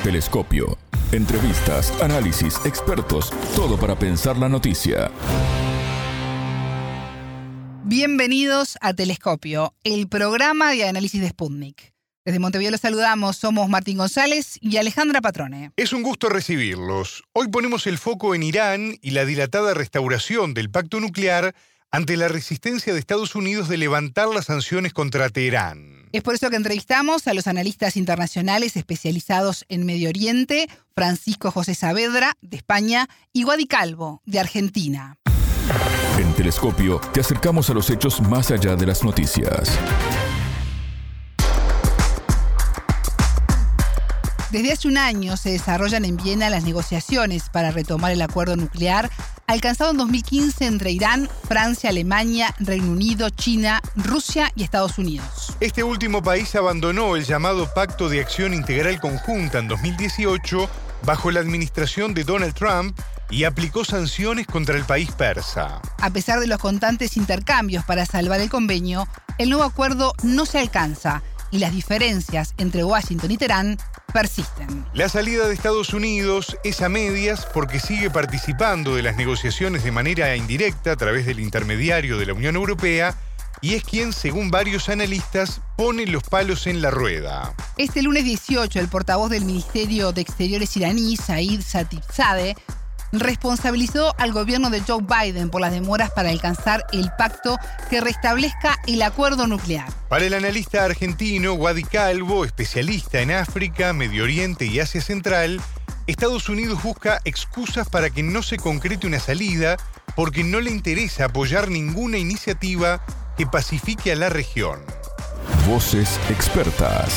Telescopio. Entrevistas, análisis, expertos, todo para pensar la noticia. Bienvenidos a Telescopio, el programa de análisis de Sputnik. Desde Montevideo los saludamos, somos Martín González y Alejandra Patrone. Es un gusto recibirlos. Hoy ponemos el foco en Irán y la dilatada restauración del pacto nuclear ante la resistencia de Estados Unidos de levantar las sanciones contra Teherán. Es por eso que entrevistamos a los analistas internacionales especializados en Medio Oriente, Francisco José Saavedra, de España, y Wadi Calvo, de Argentina. En Telescopio te acercamos a los hechos más allá de las noticias. Desde hace un año se desarrollan en Viena las negociaciones para retomar el acuerdo nuclear alcanzado en 2015 entre Irán, Francia, Alemania, Reino Unido, China, Rusia y Estados Unidos. Este último país abandonó el llamado Pacto de Acción Integral Conjunta en 2018 bajo la administración de Donald Trump y aplicó sanciones contra el país persa. A pesar de los constantes intercambios para salvar el convenio, el nuevo acuerdo no se alcanza y las diferencias entre Washington y Teherán persisten. La salida de Estados Unidos es a medias porque sigue participando de las negociaciones de manera indirecta a través del intermediario de la Unión Europea y es quien, según varios analistas, pone los palos en la rueda. Este lunes 18, el portavoz del Ministerio de Exteriores iraní, Said Khatibzadeh, responsabilizó al gobierno de Joe Biden por las demoras para alcanzar el pacto que restablezca el acuerdo nuclear. Para el analista argentino Wadi Calvo, especialista en África, Medio Oriente y Asia Central, Estados Unidos busca excusas para que no se concrete una salida porque no le interesa apoyar ninguna iniciativa que pacifique a la región. Voces expertas.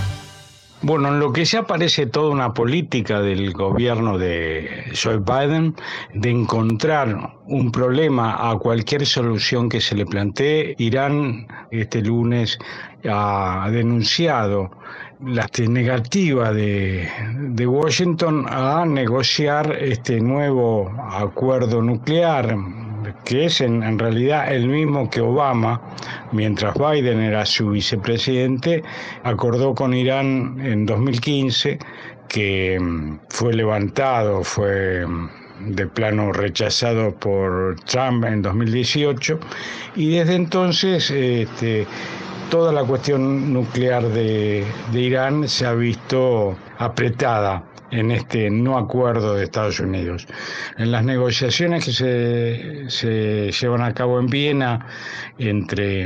Bueno, en lo que ya parece toda una política del gobierno de Joe Biden de encontrar un problema a cualquier solución que se le plantee. Irán este lunes ha denunciado la negativa de Washington a negociar este nuevo acuerdo nuclear, que es en realidad el mismo que Obama, mientras Biden era su vicepresidente, acordó con Irán en 2015, que fue levantado, fue de plano rechazado por Trump en 2018, y desde entonces toda la cuestión nuclear de Irán se ha visto apretada en este no acuerdo de Estados Unidos. En las negociaciones que se llevan a cabo en Viena entre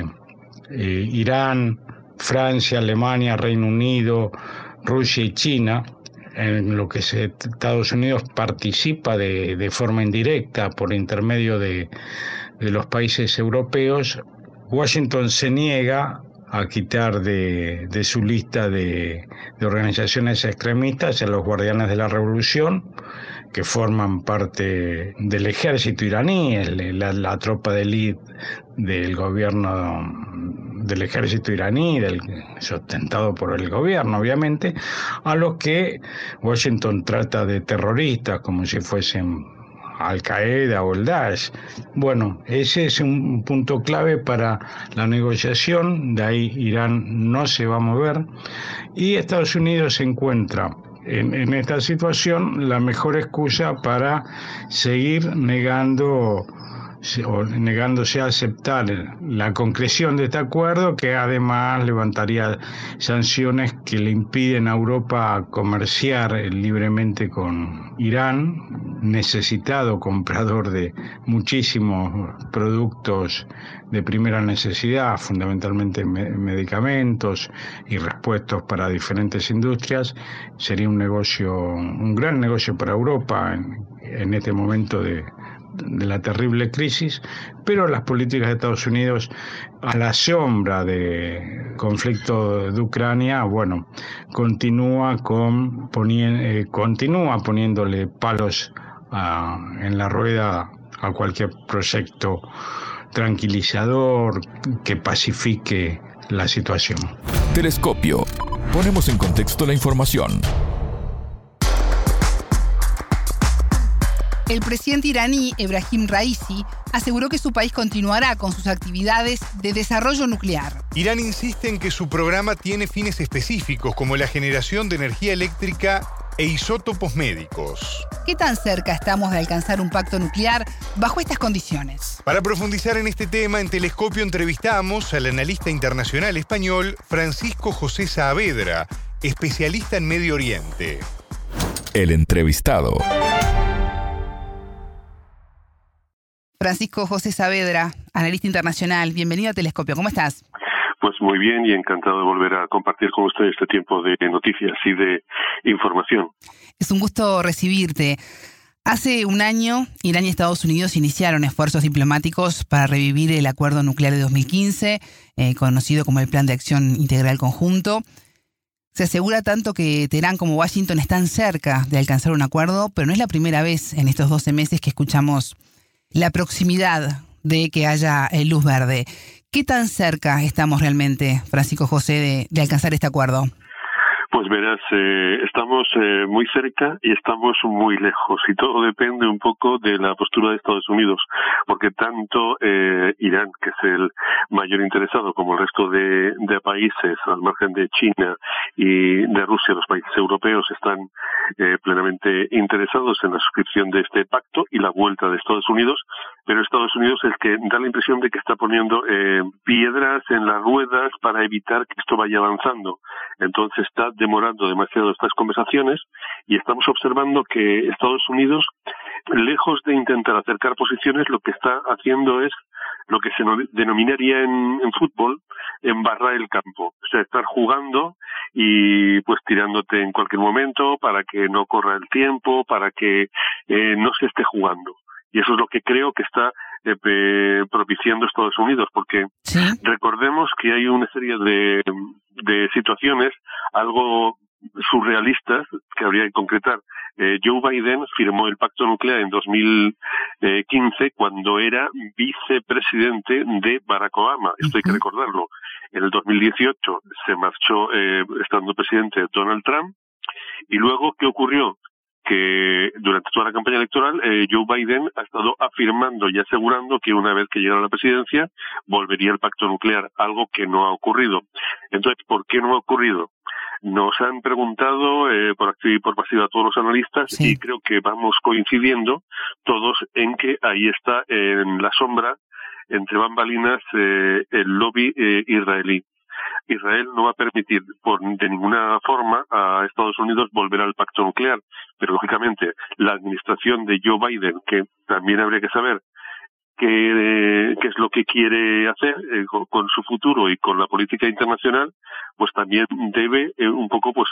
Irán, Francia, Alemania, Reino Unido, Rusia y China, en lo que Estados Unidos participa de forma indirecta por intermedio de los países europeos, Washington se niega a quitar de su lista de organizaciones extremistas a los Guardianes de la Revolución, que forman parte del ejército iraní, la tropa de élite del gobierno del ejército iraní, sustentado por el gobierno, obviamente, a los que Washington trata de terroristas como si fuesen Al-Qaeda o el Daesh. Bueno, ese es un punto clave para la negociación. De ahí Irán no se va a mover y Estados Unidos se encuentra en esta situación la mejor excusa para seguir negándose a aceptar la concreción de este acuerdo, que además levantaría sanciones que le impiden a Europa comerciar libremente con Irán, necesitado comprador de muchísimos productos de primera necesidad, fundamentalmente medicamentos y repuestos para diferentes industrias. Sería un gran negocio para Europa en este momento de la terrible crisis, pero las políticas de Estados Unidos a la sombra del conflicto de Ucrania, bueno, continúa poniéndole palos en la rueda a cualquier proyecto tranquilizador que pacifique la situación. Telescopio. Ponemos en contexto la información. El presidente iraní, Ebrahim Raisi, aseguró que su país continuará con sus actividades de desarrollo nuclear. Irán insiste en que su programa tiene fines específicos, como la generación de energía eléctrica e isótopos médicos. ¿Qué tan cerca estamos de alcanzar un pacto nuclear bajo estas condiciones? Para profundizar en este tema, en Telescopio entrevistamos al analista internacional español Francisco José Saavedra, especialista en Medio Oriente. El entrevistado. Francisco José Saavedra, analista internacional, bienvenido a Telescopio. ¿Cómo estás? Pues muy bien y encantado de volver a compartir con ustedes este tiempo de noticias y de información. Es un gusto recibirte. Hace un año, Irán y Estados Unidos iniciaron esfuerzos diplomáticos para revivir el acuerdo nuclear de 2015, conocido como el Plan de Acción Integral Conjunto. Se asegura tanto que Teherán como Washington están cerca de alcanzar un acuerdo, pero no es la primera vez en estos 12 meses que escuchamos la proximidad de que haya luz verde. ¿Qué tan cerca estamos realmente, Francisco José, de alcanzar este acuerdo? Pues verás, estamos muy cerca y estamos muy lejos, y todo depende un poco de la postura de Estados Unidos, porque tanto Irán, que es el mayor interesado, como el resto de países, al margen de China y de Rusia, los países europeos están plenamente interesados en la suscripción de este pacto y la vuelta de Estados Unidos, pero Estados Unidos es que da la impresión de que está poniendo piedras en las ruedas para evitar que esto vaya avanzando. Entonces está demorando demasiado estas conversaciones y estamos observando que Estados Unidos, lejos de intentar acercar posiciones, lo que está haciendo es lo que se denominaría en fútbol embarrar el campo, o sea, estar jugando y pues tirándote en cualquier momento para que no corra el tiempo, para que no se esté jugando. Y eso es lo que creo que está propiciando Estados Unidos, porque ¿sí? Recordemos que hay una serie de situaciones algo surrealistas que habría que concretar. Joe Biden firmó el pacto nuclear en 2015 cuando era vicepresidente de Barack Obama. Esto hay que recordarlo. En el 2018 se marchó estando presidente Donald Trump. Y luego, ¿qué ocurrió? Que durante toda la campaña electoral Joe Biden ha estado afirmando y asegurando que una vez que llegara a la presidencia volvería el pacto nuclear, algo que no ha ocurrido. Entonces, ¿por qué no ha ocurrido? Nos han preguntado por activa y por pasiva a todos los analistas, sí. Y creo que vamos coincidiendo todos en que ahí está en la sombra, entre bambalinas, el lobby israelí. Israel no va a permitir de ninguna forma a Estados Unidos volver al pacto nuclear, pero lógicamente la administración de Joe Biden, que también habría que saber qué es lo que quiere hacer con su futuro y con la política internacional, pues también debe un poco pues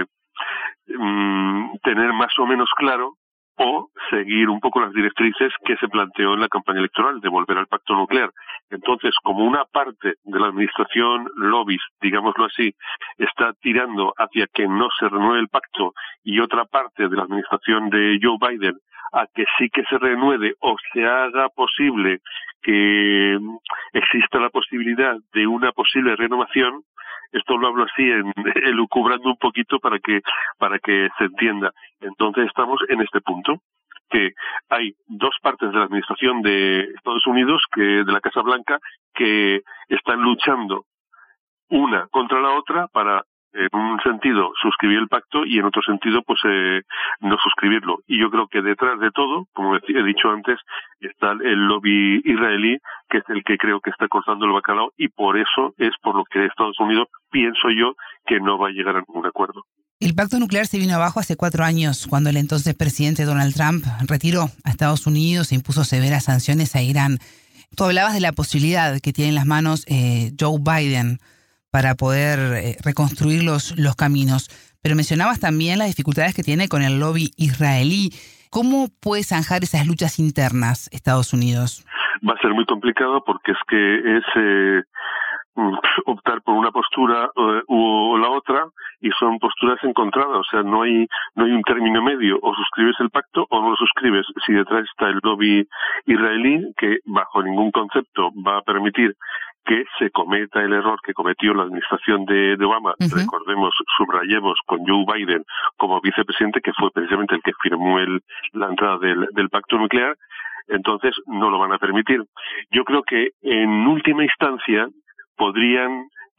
tener más o menos claro o seguir un poco las directrices que se planteó en la campaña electoral de volver al pacto nuclear. Entonces, como una parte de la administración lobbies, digámoslo así, está tirando hacia que no se renueve el pacto y otra parte de la administración de Joe Biden a que sí que se renueve o se haga posible que exista la posibilidad de una posible renovación. Esto lo hablo así, elucubrando un poquito para que se entienda. Entonces estamos en este punto, que hay dos partes de la administración de Estados Unidos, de la Casa Blanca, que están luchando una contra la otra para, en un sentido, suscribir el pacto y en otro sentido, pues no suscribirlo. Y yo creo que detrás de todo, como he dicho antes, está el lobby israelí, que es el que creo que está cortando el bacalao, y por eso es por lo que Estados Unidos, pienso yo, que no va a llegar a ningún acuerdo. El pacto nuclear se vino abajo hace 4 años, cuando el entonces presidente Donald Trump retiró a Estados Unidos e impuso severas sanciones a Irán. Tú hablabas de la posibilidad que tiene en las manos Joe Biden para poder reconstruir los caminos, pero mencionabas también las dificultades que tiene con el lobby israelí. ¿Cómo puede zanjar esas luchas internas Estados Unidos? Va a ser muy complicado porque es que es optar por una postura o la otra, y son posturas encontradas, o sea, no hay un término medio, o suscribes el pacto o no lo suscribes. Si detrás está el lobby israelí, que bajo ningún concepto va a permitir que se cometa el error que cometió la administración de Obama, recordemos, subrayemos, con Joe Biden como vicepresidente, que fue precisamente el que firmó la entrada del pacto nuclear. Entonces no lo van a permitir. Yo creo que en última instancia podrían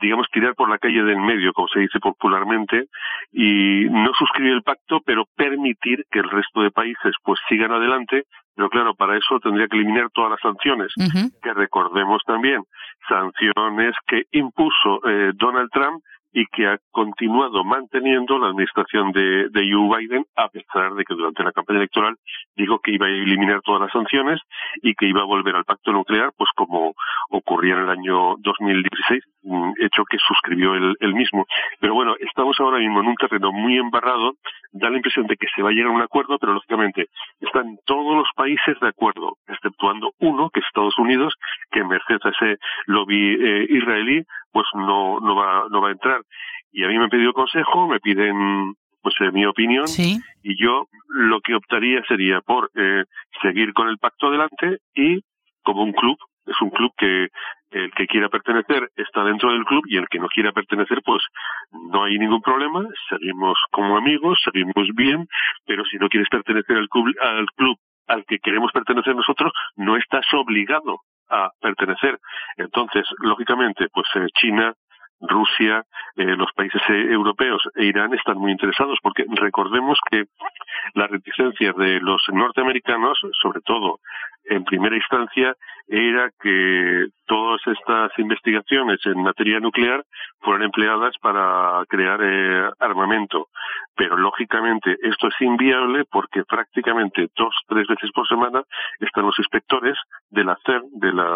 digamos, tirar por la calle del medio, como se dice popularmente, y no suscribir el pacto, pero permitir que el resto de países pues sigan adelante. Pero claro, para eso tendría que eliminar todas las sanciones, que recordemos también, sanciones que impuso Donald Trump y que ha continuado manteniendo la administración de Joe Biden, a pesar de que durante la campaña electoral dijo que iba a eliminar todas las sanciones y que iba a volver al pacto nuclear, pues como ocurría en el año 2016, hecho que suscribió él mismo. Pero bueno, estamos ahora mismo en un terreno muy embarrado, da la impresión de que se va a llegar a un acuerdo, pero lógicamente están todos los países de acuerdo, exceptuando uno, que es Estados Unidos, que merced a ese lobby israelí, pues no va a entrar. Y a mí me han pedido consejo, me piden pues mi opinión, Sí. y yo lo que optaría sería por seguir con el pacto adelante y como un club, es un club que el que quiera pertenecer está dentro del club y el que no quiera pertenecer pues no hay ningún problema, seguimos como amigos, seguimos bien, pero si no quieres pertenecer al club al que queremos pertenecer nosotros, no estás obligado a pertenecer. Entonces, lógicamente, pues China, Rusia, los países europeos e Irán están muy interesados porque recordemos que la reticencia de los norteamericanos, sobre todo en primera instancia, era que todas estas investigaciones en materia nuclear fueran empleadas para crear armamento. Pero lógicamente esto es inviable porque prácticamente 2-3 veces por semana están los inspectores de la CERN,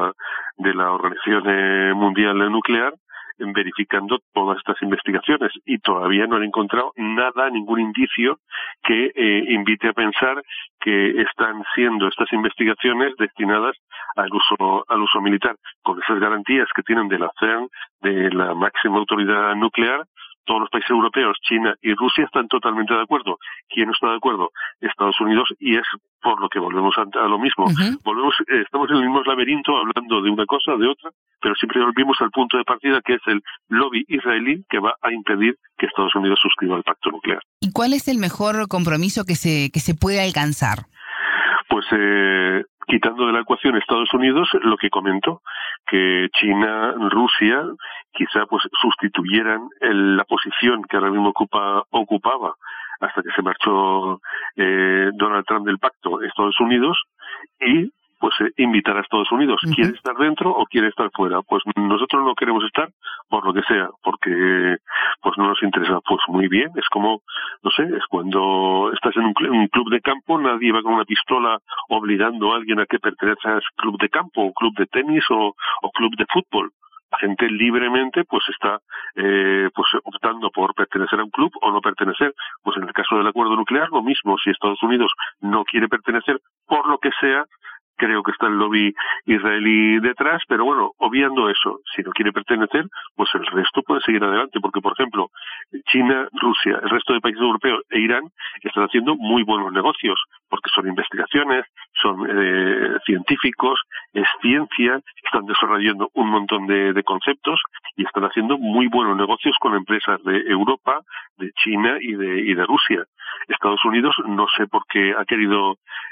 de la Organización Mundial Nuclear, verificando todas estas investigaciones y todavía no han encontrado nada, ningún indicio que invite a pensar que están siendo estas investigaciones destinadas al uso militar. Con esas garantías que tienen de la CERN, de la máxima autoridad nuclear, todos los países europeos, China y Rusia están totalmente de acuerdo. ¿Quién no está de acuerdo? Estados Unidos, y es por lo que volvemos a lo mismo. Estamos en el mismo laberinto hablando de una cosa, de otra, pero siempre volvimos al punto de partida que es el lobby israelí que va a impedir que Estados Unidos suscriba el pacto nuclear. ¿Y cuál es el mejor compromiso que se puede alcanzar? Pues quitando de la ecuación Estados Unidos, lo que comento, que China, Rusia, quizá pues sustituyeran la posición que ahora mismo ocupaba hasta que se marchó Donald Trump del pacto Estados Unidos y pues invitar a Estados Unidos. ¿Quiere estar dentro o quiere estar fuera? Pues nosotros no queremos estar por lo que sea, porque pues no nos interesa. Pues muy bien, es como, no sé, es cuando estás en un club de campo, nadie va con una pistola obligando a alguien a que pertenezca a ese club de campo, o club de tenis o club de fútbol. La gente libremente pues está pues optando por pertenecer a un club o no pertenecer. Pues en el caso del acuerdo nuclear lo mismo, si Estados Unidos no quiere pertenecer por lo que sea, creo que está el lobby israelí detrás, pero bueno, obviando eso, si no quiere pertenecer, pues el resto puede seguir adelante, porque por ejemplo, China, Rusia, el resto de países europeos e Irán están haciendo muy buenos negocios, porque son investigaciones, son científicos, es ciencia, están desarrollando un montón de conceptos y están haciendo muy buenos negocios con empresas de Europa, de China y de Rusia. Estados Unidos no sé por qué ha querido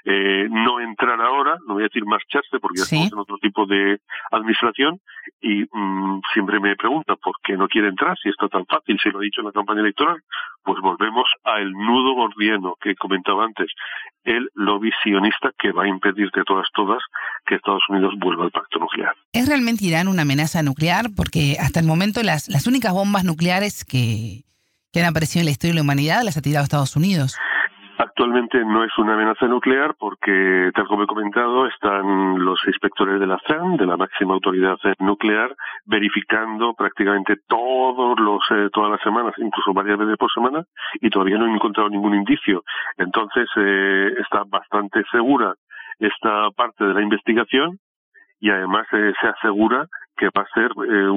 no entrar ahora, no voy a decir marcharse porque ya estamos en otro tipo de administración y siempre me pregunta por qué no quiere entrar si está tan fácil, si lo ha dicho en la campaña electoral. Pues volvemos al nudo gordiano que comentaba antes, el lobby sionista que va a impedir de todas que Estados Unidos vuelva al pacto nuclear. ¿Es realmente Irán una amenaza nuclear? Porque hasta el momento las únicas bombas nucleares que han aparecido en la historia de la humanidad las ha tirado Estados Unidos. Actualmente no es una amenaza nuclear porque, tal como he comentado, están los inspectores de la CERN, de la máxima autoridad nuclear, verificando prácticamente todas las semanas, incluso varias veces por semana, y todavía no han encontrado ningún indicio. Entonces, está bastante segura esta parte de la investigación y además se asegura que va a ser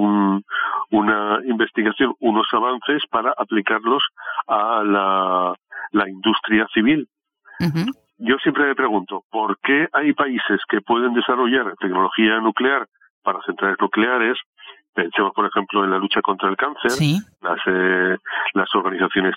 una investigación, unos avances para aplicarlos a la industria civil. Yo siempre me pregunto, ¿por qué hay países que pueden desarrollar tecnología nuclear para centrales nucleares? Pensemos, por ejemplo, en la lucha contra el cáncer, las organizaciones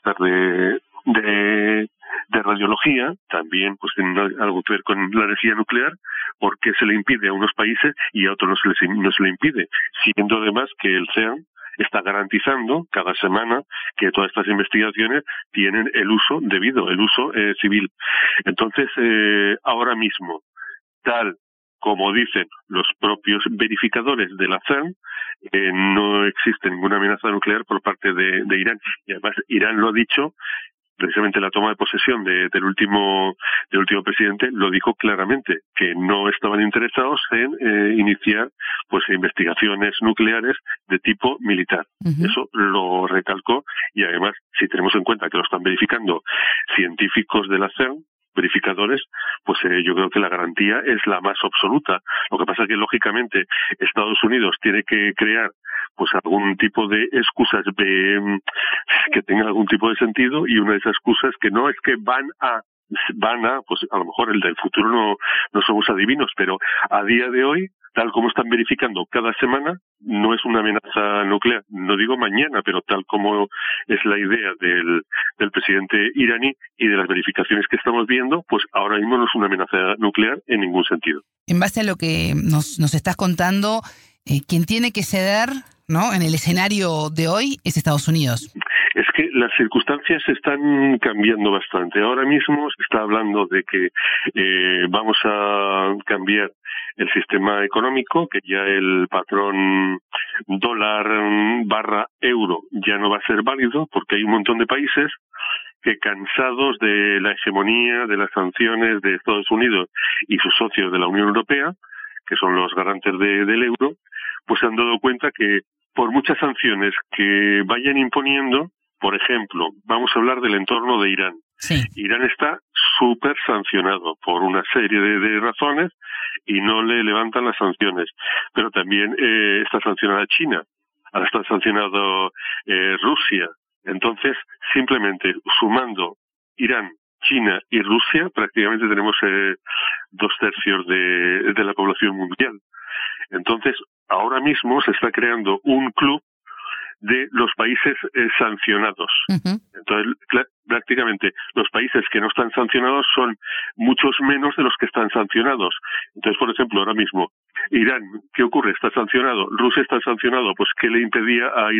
de radiología, también pues tienen algo que ver con la energía nuclear, porque se le impide a unos países y a otros no se le impide, siendo además que el CERN está garantizando cada semana que todas estas investigaciones tienen el uso debido, el uso civil. Entonces, ahora mismo, tal como dicen los propios verificadores de la CERN, no existe ninguna amenaza nuclear por parte de Irán. Y además, Irán lo ha dicho, precisamente la toma de posesión del último presidente lo dijo claramente, que no estaban interesados en iniciar pues investigaciones nucleares de tipo militar. Uh-huh. Eso lo recalcó, y además, si tenemos en cuenta que lo están verificando científicos de la CERN, verificadores, pues yo creo que la garantía es la más absoluta. Lo que pasa es que, lógicamente, Estados Unidos tiene que crear pues algún tipo de excusas que tengan algún tipo de sentido, y una de esas excusas que no es que van a, pues a lo mejor el del futuro no somos adivinos, pero a día de hoy, tal como están verificando cada semana, no es una amenaza nuclear. No digo mañana, pero tal como es la idea del presidente iraní y de las verificaciones que estamos viendo, pues ahora mismo no es una amenaza nuclear en ningún sentido. En base a lo que nos estás contando, quien tiene que ceder, ¿no?, en el escenario de hoy es Estados Unidos. Es que las circunstancias están cambiando bastante. Ahora mismo se está hablando de que vamos a cambiar el sistema económico, que ya el patrón dólar/euro ya no va a ser válido, porque hay un montón de países que, cansados de la hegemonía, de las sanciones de Estados Unidos y sus socios de la Unión Europea, que son los garantes del euro, pues se han dado cuenta que por muchas sanciones que vayan imponiendo, por ejemplo, vamos a hablar del entorno de Irán. Sí. Irán está súper sancionado por una serie de razones y no le levantan las sanciones. Pero también está sancionada China, ahora está sancionado Rusia. Entonces, simplemente sumando Irán, China y Rusia, prácticamente tenemos 2/3 de la población mundial. Entonces, ahora mismo se está creando un club de los países sancionados. Uh-huh. Entonces, prácticamente los países que no están sancionados son muchos menos de los que están sancionados. Entonces, por ejemplo, ahora mismo, Irán, ¿qué ocurre? Está sancionado. Rusia está sancionado. Pues, ¿qué le impedía a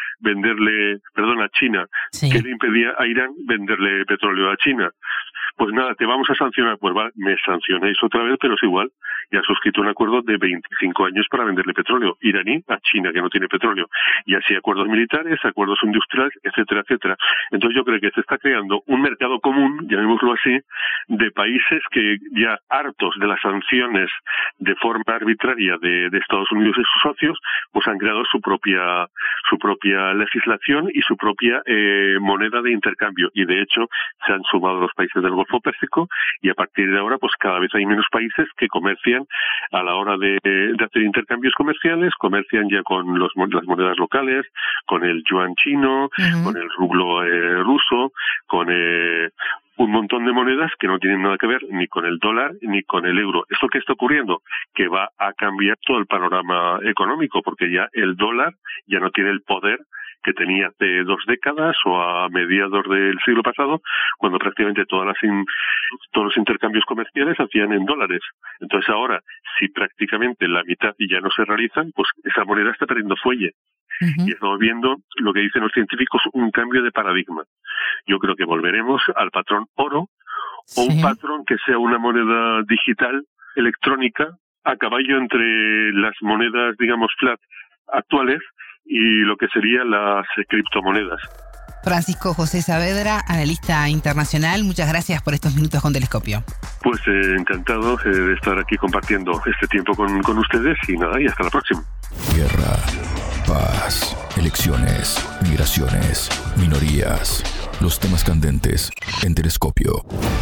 China? Sí. ¿Qué le impedía a Irán venderle petróleo a China? Pues nada, te vamos a sancionar. Pues va, me sancionáis otra vez, pero es igual. Ya ha suscrito un acuerdo de 25 años para venderle petróleo iraní a China, que no tiene petróleo. Y así acuerdos militares, acuerdos industriales, etcétera, etcétera. Entonces yo creo que se está creando un mercado común, llamémoslo así, de países que, ya hartos de las sanciones de forma arbitraria de Estados Unidos y sus socios, pues han creado su propia legislación y su propia moneda de intercambio. Y de hecho se han sumado los países del Golfo Pérsico, y a partir de ahora pues cada vez hay menos países que comercian a la hora de hacer intercambios comerciales, comercian ya con las monedas locales, con el yuan chino, uh-huh, con el rublo ruso, con un montón de monedas que no tienen nada que ver ni con el dólar ni con el euro. ¿Esto qué está ocurriendo? Que va a cambiar todo el panorama económico, porque ya el dólar ya no tiene el poder que tenía hace 2 décadas o a mediados del siglo pasado, cuando prácticamente todos los intercambios comerciales se hacían en dólares. Entonces ahora, si prácticamente la mitad ya no se realizan, pues esa moneda está perdiendo fuelle. Uh-huh. Y estamos viendo lo que dicen los científicos, un cambio de paradigma. Yo creo que volveremos al patrón oro, o un patrón que sea una moneda digital, electrónica, a caballo entre las monedas, digamos, flat actuales y lo que serían las criptomonedas. Francisco José Saavedra, analista internacional, muchas gracias por estos minutos con Telescopio. Pues encantado de estar aquí compartiendo este tiempo con ustedes, y nada, y hasta la próxima. Guerra, paz, elecciones, migraciones, minorías, los temas candentes en Telescopio.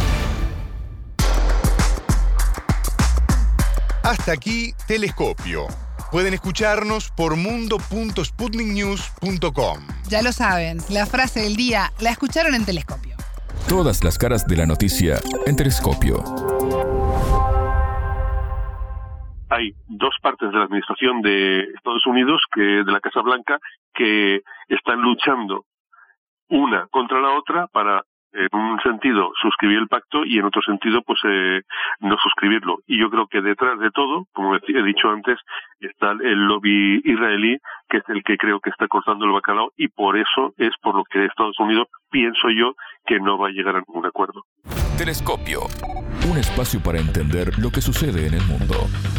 Hasta aquí Telescopio. Pueden escucharnos por mundo.sputniknews.com. Ya lo saben, la frase del día la escucharon en Telescopio. Todas las caras de la noticia en Telescopio. Hay 2 partes de la administración de Estados Unidos, de la Casa Blanca, que están luchando una contra la otra para en un sentido suscribir el pacto y en otro sentido pues no suscribirlo. Y yo creo que detrás de todo, como he dicho antes, está el lobby israelí, que es el que creo que está cortando el bacalao, y por eso es por lo que Estados Unidos, pienso yo, que no va a llegar a ningún acuerdo. Telescopio. Un espacio para entender lo que sucede en el mundo.